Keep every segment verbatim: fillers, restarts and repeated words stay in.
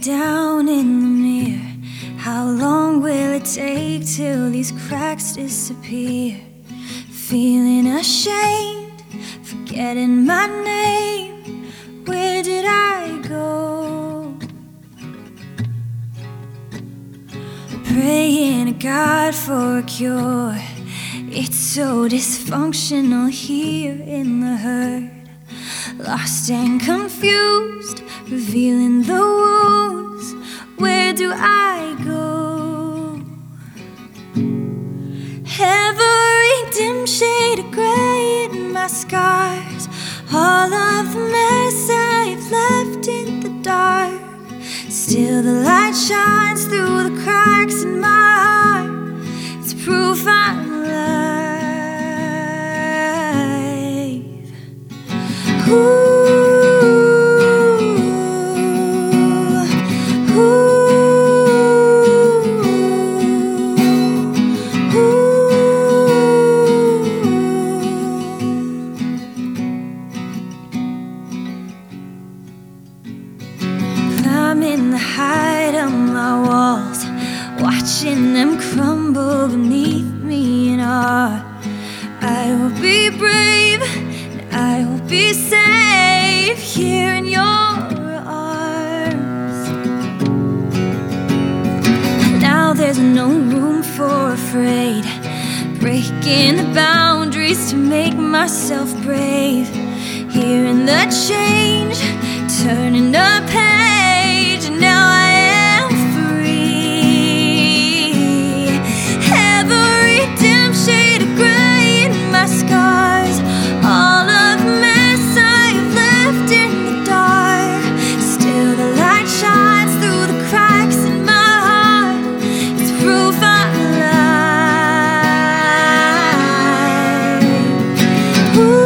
down in the mirror. How long will it take till these cracks disappear? Feeling ashamed, forgetting my name. Where did I go? Praying to God for a cure. It's so dysfunctional here in the herd. Lost and confused, revealing the wounds. Where do I go? Every dim shade of gray in my scars, all of the mess I've left in the dark. Still the light shines through the cracks in my heart. It's proof I'm alive. Ooh. Climbing the height of my walls, watching them crumble beneath me in awe. I will be brave, and I will be safe here in your arms. Now there's no room for afraid, breaking the boundaries to make myself brave. Hearing the change, turning the page, and now I am free. Every dim shade of gray in my scars, all of the mess I've left in the dark. Still the light shines through the cracks in my heart. It's proof I'm alive. Ooh.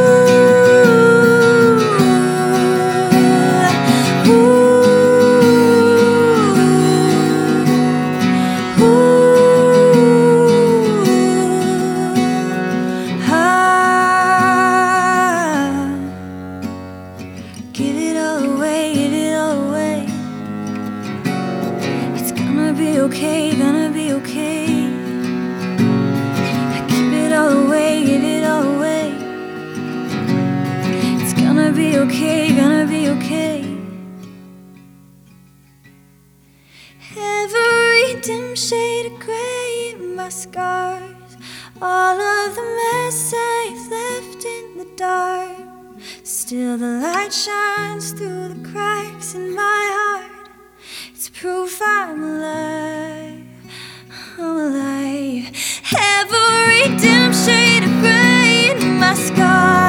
Give it all away, give it all away. It's gonna be okay, gonna be okay. Give it all away, give it all away. It's gonna be okay, gonna be okay. Every dim shade of gray in my scars, all of the mess I've left in the dark. Still the light shines through the cracks in my heart. It's proof I'm alive, I'm alive. Every dim shade of gray in my scars.